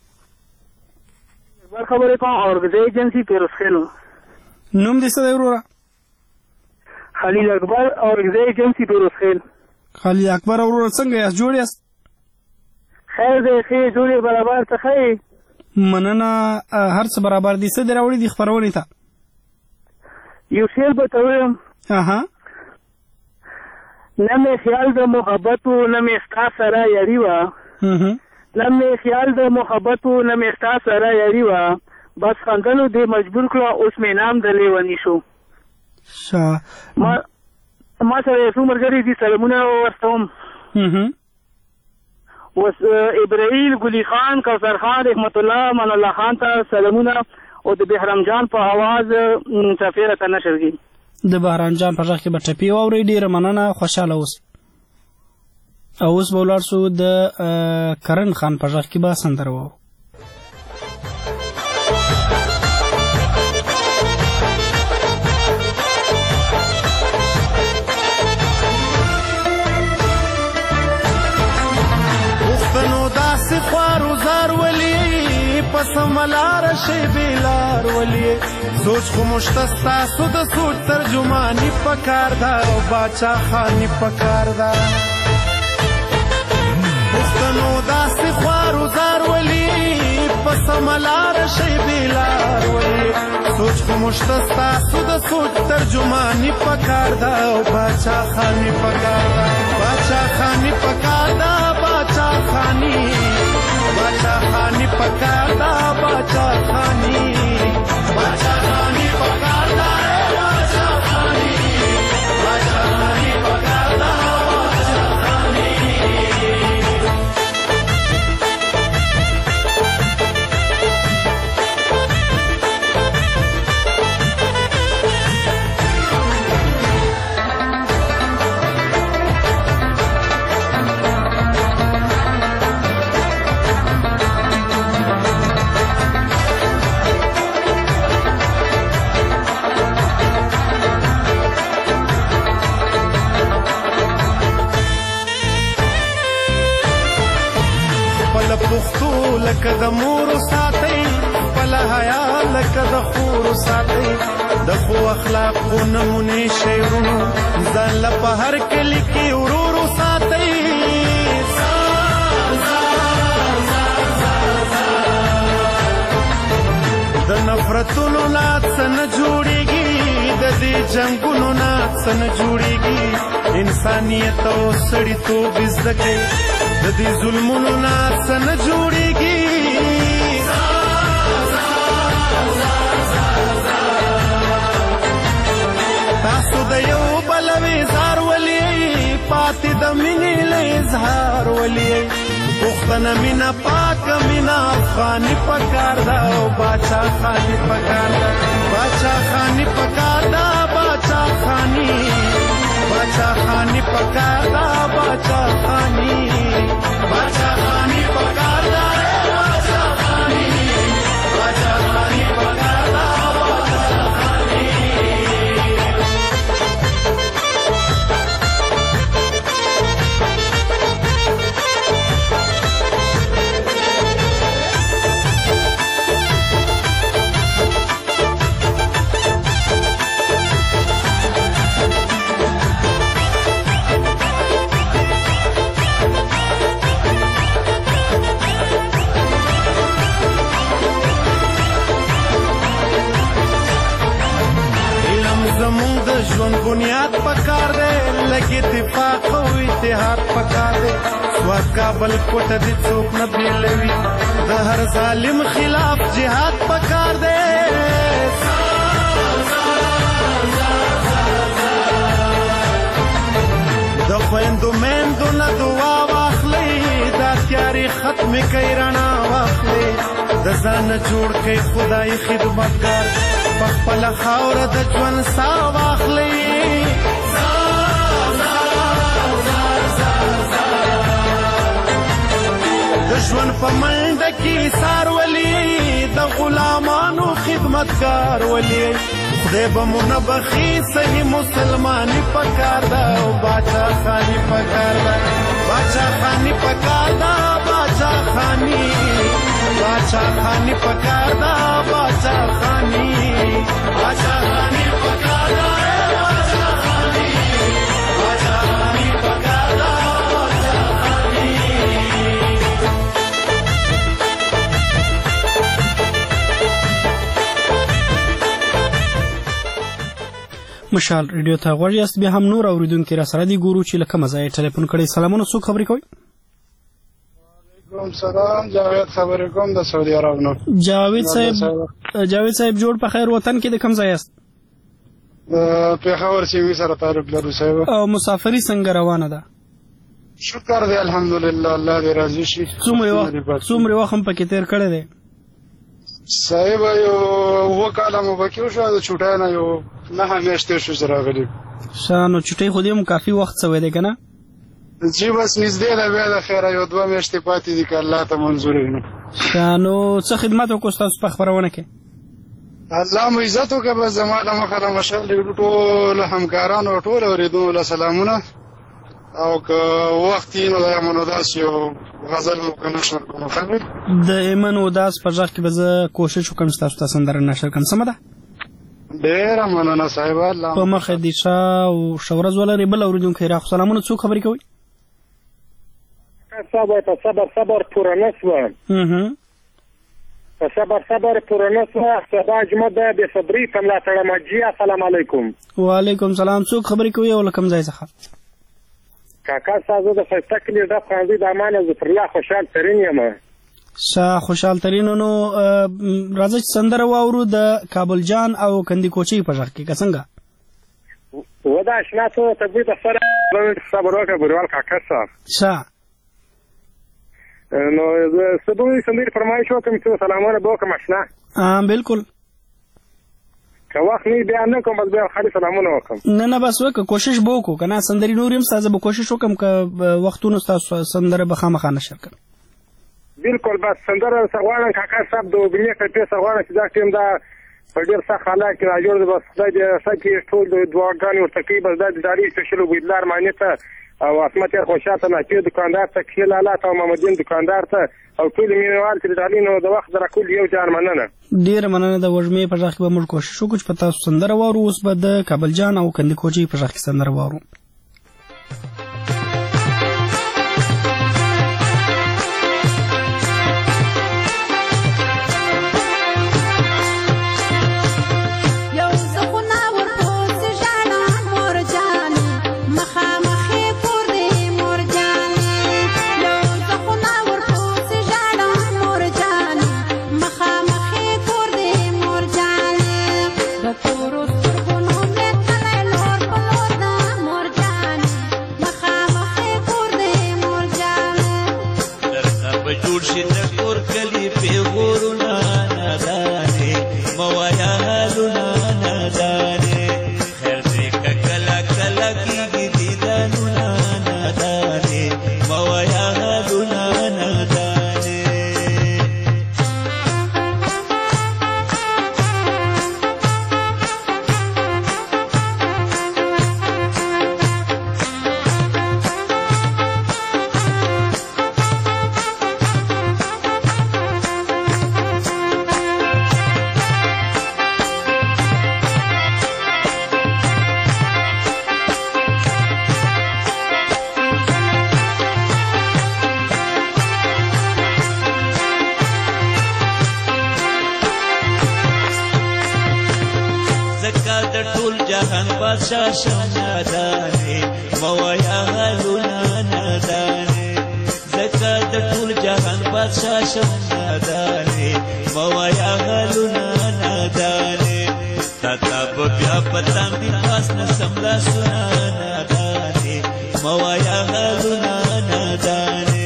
اکبر خبرې کوم. اورګزۍ ایجنسي پیروز خیل. نوم دې څه دی وروره؟ خلیل اکبر. اورګزۍ ایجنسي پیروز خیل. خلیل اکبر وروره څنګه یاست؟ جوړ یاست؟ خیر دی. ښې جوړې برابر ته ښې. مننه. هر څه برابر دي. څه دې راوړي دي خپرونې ته؟ یو شعر به ته ویم. اها. نه مې خیال د محبت و نه مې ستا سره یاري وه. نه مې خیال د محبت و نه مې ستا سره یاري وه. بس خندلو دې مجبور کړه اوس مې نام د لیوني شو. ما ما سره یو څو ملګري دي سلامونه ورته وم. اوس ابراهیل ګلي خان کوثر خان رحمت الله من الله خان ته سلامونه او د بهرام جان په اواز چاپېره ته نشرګي. د بهرام جان په غږ کې به ټپې واورئ. ډېره مننه. خوشحاله اوسئ. او اوس به ولاړ شو د کرن خان په غږ کې به سندره واورو. پښتنو داسې خوارو زار ولي پسم لار شي بلار ولي سوچ خو مشتستا سو د سوچ ترجمانی پکار دا او باچا خانی پکار دا. پښتنو داسې خوارو زار ولي پسم لار شي بلار ولي سوچ خو مشتستا سو د سوچ ترجمانی پکار دا او باچا خانی پکار دا. باچا خانی پکار دا. باچا خانی باچا خانی پکار دا. باچا خانی باچا خانی پکار دا. باچا خانی باچا خانی پکار دا. باچا خانی پښتو لکه د مور ساتي خپل حیا لکه د خور ساتي د خو اخلاق خو نمونه شعرونو ځان له په هر کلی کې ورورو ساتي. د نفرتونو نه څه نه جوړېږي د دې جنګونو نه څه نه جوړېږي. انسانیت او سړیتوب زده کوي د دې ظلمونو نه څه نه جوړېږي. د مینې له اظهار ولې پښتنه مینا پاک مینا افغاني پکار دا او باچا خاني پکار دا باچا خاني پکار دا باچا خاني باچا خاني پکار دا باچا خاني باچا خاني پکار دا باچا خاني باچا خاني پکار دا باچا خاني ژوند بنیاد پکار دی لګي اتفاق او اتحاد پکار دی سواد کابل کوټه دي څوک نه بیلوي د هر ظالم خلاف جهاد پکار دی د خويندو میندو نه دعا واخلئ دا تیاري ختم کوي رڼا واخلئ د ځان جوړ کوي خدای خدمتګار پخپل خاوره د ژوند ساه واخلئ د ژوند په منډه کې سار ولي د غلامانو خدمتګار ولي خدای به مو نه بخي صحیح مسلماني پکار دا او باچا خاني پکار دا باچا خاني پکار دا باچا خاني باچا خاني پکار دا باچا خاني باچا خاني پکار دا باچا خاني باچا خاني پکار دا باچا خاني مشال ریډیو ته غوړ یاست بیا هم نور اوریدونکو را سره دی ګورو چې لکه مزای ټلیفون کړي سلامونه څوک خبرې کوي وعلیکم سلام جاوید خبرې کوم د سعودي عرب نو جاوید صاحب جاوید صاحب جوړ په خیر وطن کې د کوم ځای است پیښور سیمې سره تعلق لرو صاحب او مسافری څنګه روانه ده شکر دی الحمدلله الله دې راضي شي څومره وخت څومره وخت هم پکې تیر کړی دی صاحب یو وکاله مو پکې شو د چټای نه یو نه همیشته شو راغلی شانو چټای خو دې مو کافي وخت سوي دی کنه جی بس نږدې ده بیا د خیره یو دوه میاشتې پاتې دي که الله ته منظور وي نو شانو څه خدمت وکړو ستاسو په خپرونه کې الله مو عزت وکړه بس زما د مخه د مشال ټول همکارانو ټول اورېدونکو له سلامونه او که وخت یې نو د ایمن وداس یو غزل مو که نشر کوم خبر د ایمن وداس په غږ کې به زه کوشش وکړم ستاسو ته سندره نشر کړم سمه ده ډېره مننه صاحب الله په مخه دې ښه او ښه ورځ ولرې بل اورېدونکی راخو سلامونه څوک خبرې کوي صبر ته صبر صبر پوره نه شوه په صبر صبر پوره نه شوه سبا جمعه ده بې صبري ته ملاتړه مجي السلام علیکم وعلیکم سلام څوک خبرې کوي او له کوم ځای څخه کاکا صاحب د ښایسته کلي ډب ښوونځي د امانه ظفرالله خوشحال ترین یم شاه خوشحال ترین نو راځه چې سندره واورو د کابل جان او کندي کوچۍ په غږ کې که څنګه و دا اشنا څه تبوی د سره صبر وکړه بریوال کاکا صاحب شاه نو زه سبوی سندرې فرمایش وکړم چې سلامونه به وکړم اشنا بالکل که وخت نه بیا نه کوم بس بیا خالي سلامونه وکړم نه نه بس وکړه کوشش به وکړو که نه سندرې نور یم ستاسو به کوشش وکړم که وختونه ستاسو سندره به خامخا نشر کړم بالکل بس سندره غواړم کاکا صاحب د وګړي کټې څه غواړم چې دا ټیم دا په ډېر سخت حالات کې راجوړ دی بس خدای دې سکي ټول دعاګانې ورته کوي بس دا د داري سپیشل ګویدلار معنی ته او اسمت خوشاته ناچیر دکاندار ته کښې لالا ته او محمدین دکاندار ته او ټول مینوال چې د ډالۍ نو د وخت سره کول یو جان مننه ډېره مننه د وږمې په غږ کې به موږ کوشش وکړو چې په تاسو سندره واورو اوس به د کابل جان او کندي کوچۍ په غږ کې سندره واورو Por جوړ شي د کور کلی پیغورونه نادانې موایا حالونه نادانې خیر دې کله کله کېږي دیدنونه نادانې موایا حالونه نادانې بادشاہ شمنادانے موایا حالونا نادانے زکا د ټول جهان بادشاہ شمنادانے موایا حالونا نادانے تاتا بیا پتا می پاس نسملا سنا نادانے موایا حالونا نادانے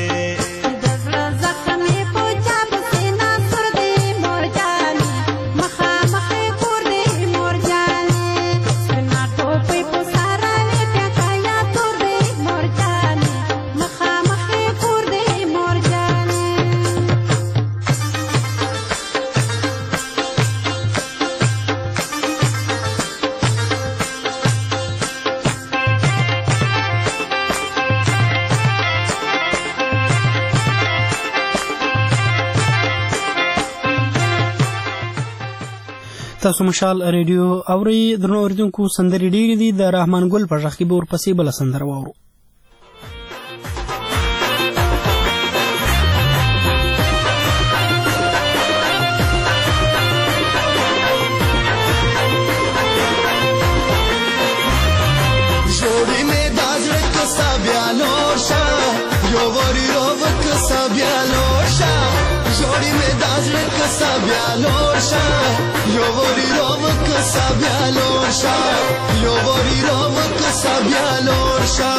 تاسو مشال ریډیو اوري درنو اوریدونکو سندرې ډېرې دي د رحمان ګل په غږ کې به ورپسې بله سندره واورو جوړې مې دا زړه کسا بیا نور شه یو وري روب کسا بیا نور شه جوړې مې دا زړه کسا بیا نور شه Yo vorrò che sabbia l'orsa, io vorrò che sabbia l'orsa.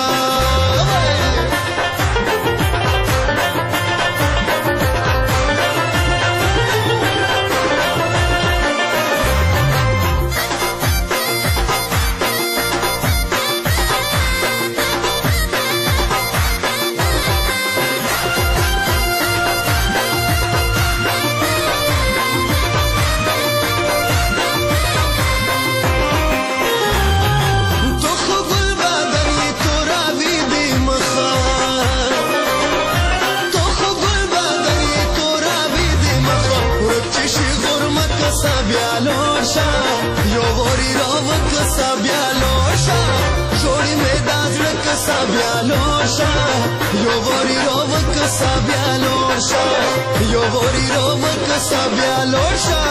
Io vorrò che sabbia l'orsa, io vorrò che sabbia l'orsa.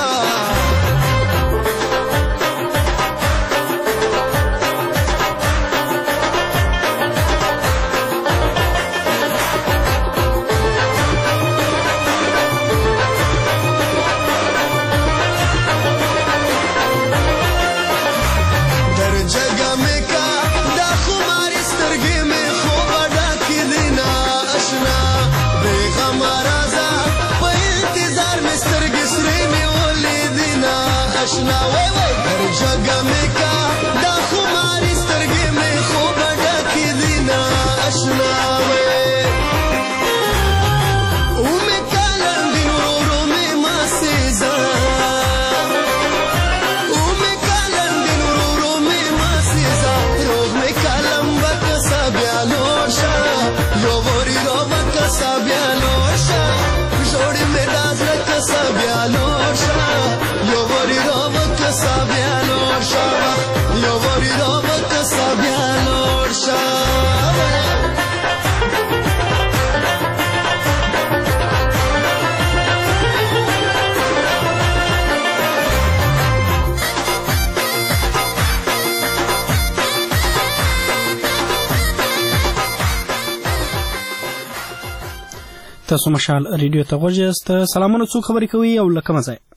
تاسو مشال ریډیو ته غوږ یاست. سلامونه، څوک خبرې کوي او له کومه ځای؟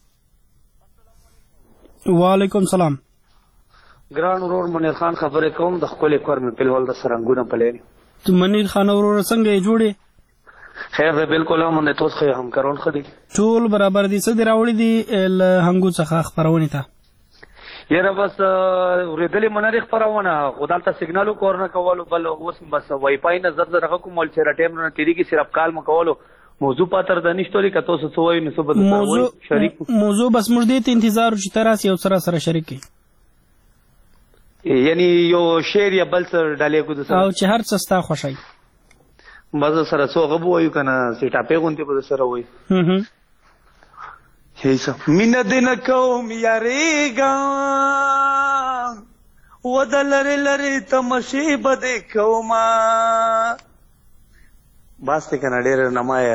وعلیکم سلام. ګران ورور منیر خان خبرې کوم د خپلې کور مې پلول د سرنګونه پلې. منیر خان ورور څنګه یې جوړې؟ خیر دی بالکل هم نه توس خو هم کارون خدي ټول برابر دي څه دی راوړي دي له هنګو څخه خبرونه ته یاره بس ورېدلې مناري خبرونه خدالته سیګنالو کورنه کولو بل اوس بس وای پای نه زر زر کوم ول چې ټیم نه تیری کې صرف کال مکولو موضوع پاتر د نشټوري کته څه وای نو څه بده موضوع شریک موضوع بس موږ دې ته انتظار چې تراس یو سره سره شریک یعنی یو شعر یا بل سره ډالې کو د سره او چې هر څه ستا خوشای مزه سره څو غو وایو کنه سیټا په غونته په سره وای هم هم هیڅ مين دین کوم یاریګا ودلر لری تمشي بده کوما باسته کنه ډېر نمایا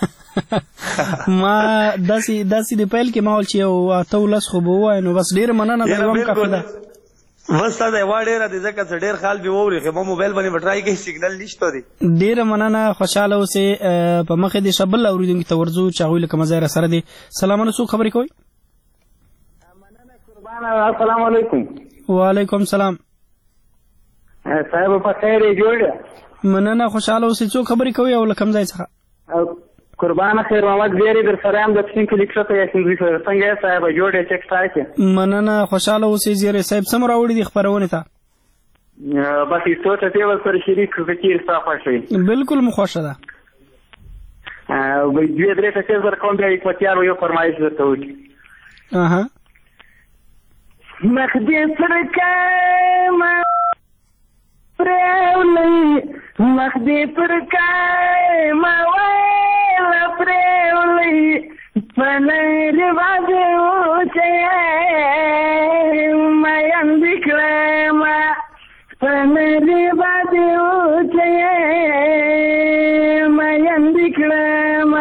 ما داسې داسې د پیل کې ماحول چې یو اته ولس خو به وای نو بس ډېر مننه د وم کافي ده بس دا یو ډېر د ځکه چې ډېر خال به ووري خو موبایل باندې بټرای کې سیګنل نشته دی ډېر مننه خوشاله اوسې په مخه دې شبل اوریدونکو ته ورځو چې هغوی لکه مزایره سره دي سلامونه څوک خبرې کوي السلام علیکم وعلیکم سلام صاحب په خیر جوړ مننه خوشاله اوسې څوک خبرې کوي او لکم ځای څخه قربان خیر محمد بیری در سره هم د پښین کلیک څخه یا سندري سره څنګه صاحب جوړ چک تاسو مننه خوشاله اوسې زیری صاحب سم راوړي دي خبرونه ته بس ایستو ته په سره شریک فکر صافه شي بالکل مخوشه ده او دوی درې څه زر کوم دی په تیار یو فرمایش درته وکړي اها مخدي سرکه ما پرېولې مخدي پرکه ما ویل پرېولې په لرې باندې اوچې ما یندې کړم په لرې باندې اوچې ما یندې کړم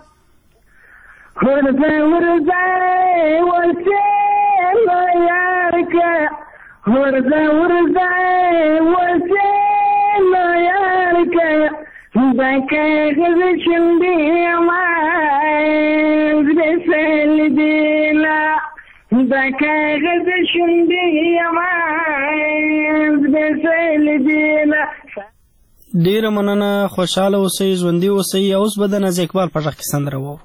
ورځه ورځه ورځه یارکه ورځه ورځه ورځه نو یارکه دا کاغذ شونډې ما زړه سل دیلا دا کاغذ شونډې ما زړه سل دیلا ډېره مننه خوشحاله اوسئ ژوندي اوسئ اوس به د ناز اقبال په غږ کې سندره واورو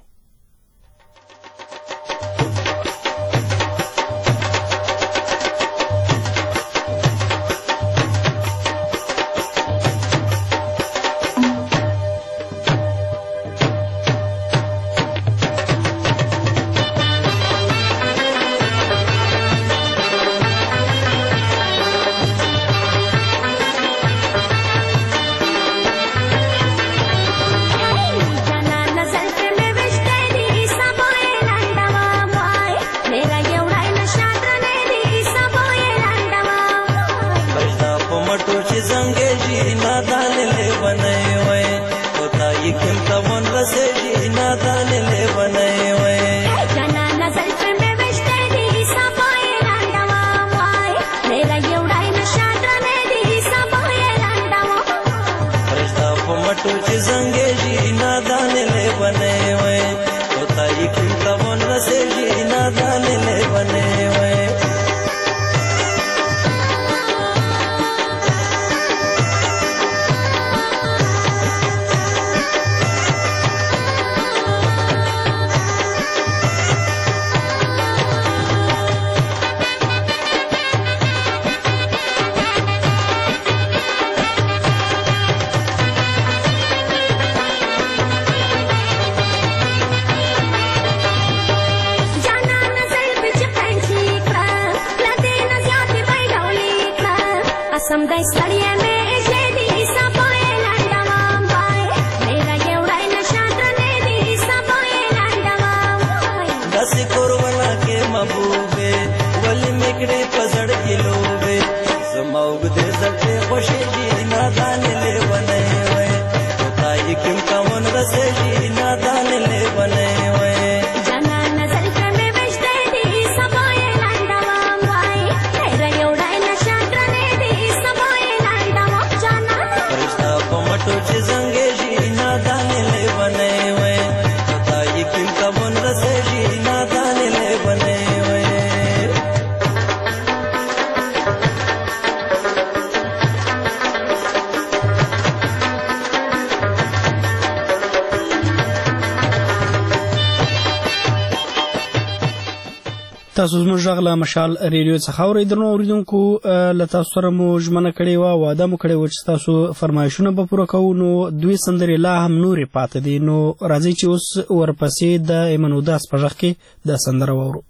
تاسو زموږ غږ له مشال ریډیو څخه اورئ. درنو اورېدونکو، له تاسو سره مو ژمنه کړې وه، وعده مو کړې وه چې ستاسو فرمایشونه به پوره کوو. نو دوې سندرې لا هم نورې پاتې دي. نو راځئ چې اوس ورپسې د ایمن اوداس په غږ کې دا سندره واورو.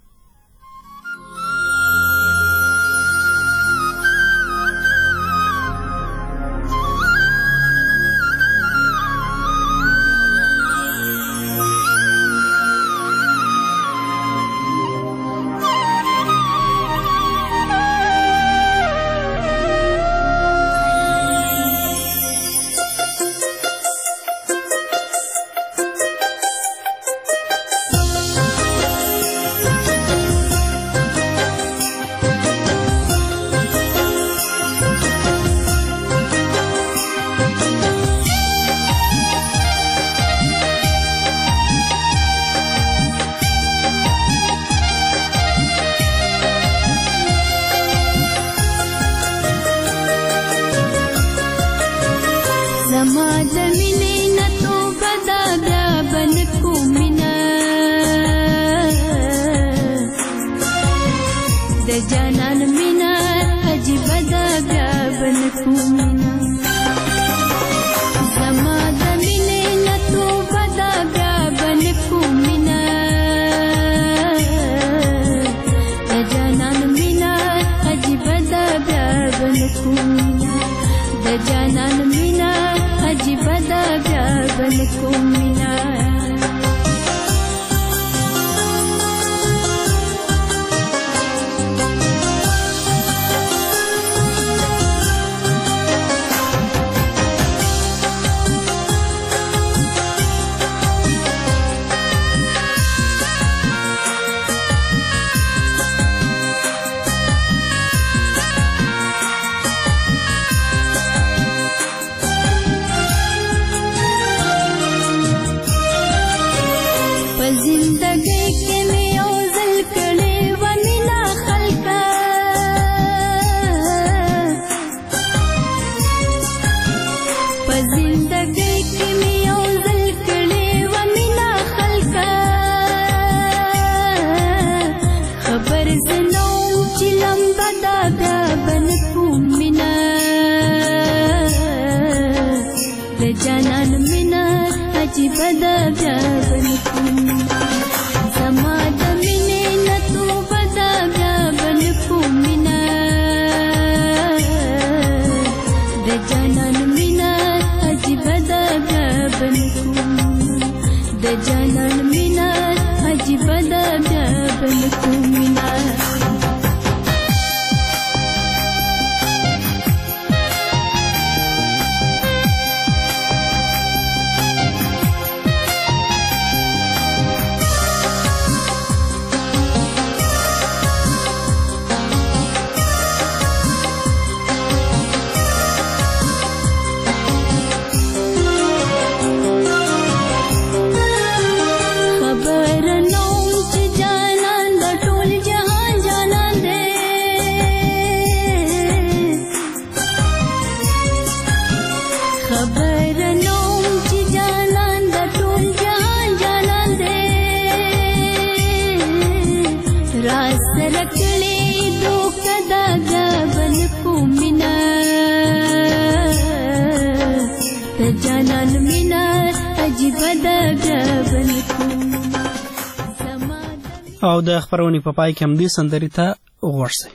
او د خبرونې په پای کې هم دې سندرې ته غوږ شئ.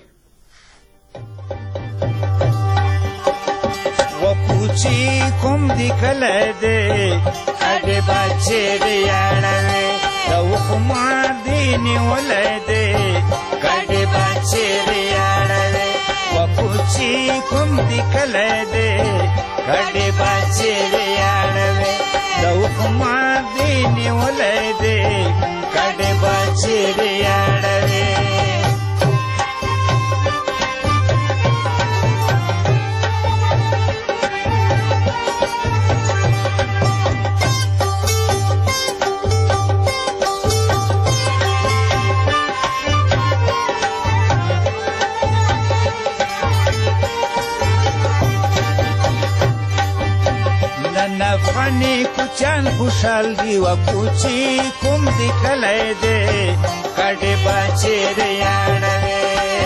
وکوچی کوم دی کله دی اډې بچې دی اړوي د وخما دی نیولې دی کډې بچې دی اړوي وکوچی کوم دی کله دی کډې بچې دی اړوي د وخما دی نیولې دی کډې بچې دی اړوي افغانی کوچان خوشحال دی و کوچی کوم دی کلی دی کډې بچېرې اړوي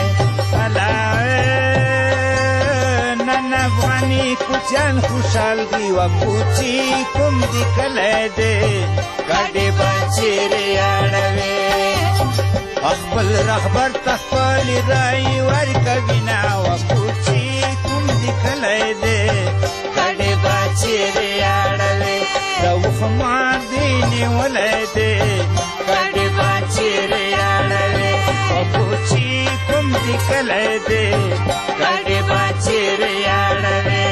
نن افغاني کوچیان خوشحال دي و کوچي کوم دي کلی دی کډې بچېرې اړوي خپل رهبر ته خپلې رایې ورکوي نه و کوچي کوم دي کلی دی کډې بچېرې اړوي د اوښ مار دې نیولی دی کډې بچېرې اړوي و کوچي کوم دي کلی دی کډې بچېرې اړوي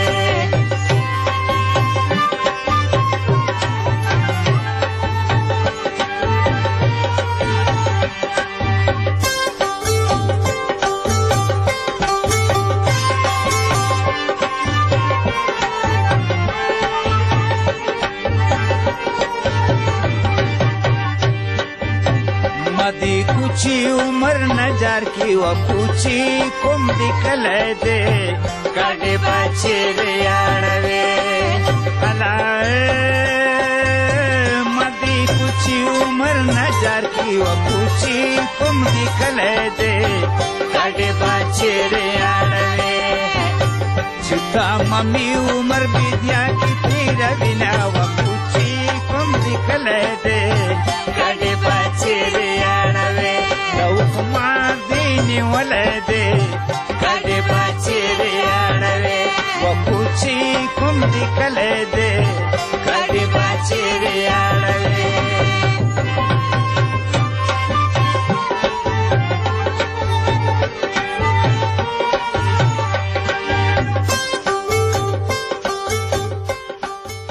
مدی کوچی عمر نجار کی و کوچی کوم دی کلی دی کډې بچېرې اړوي مدی کوچی عمر نجار کی و کوچی کوم دی کلی دی کډې بچېرې اړوي چې تا ممی عمر بیدیا کی تیروي نه و کوچی کوم دی کلی دی کډې بچېرې اړوي د اوښ مار دې نیولی دی کډې بچېرې اړوي و کوچي کوم دي کلی دی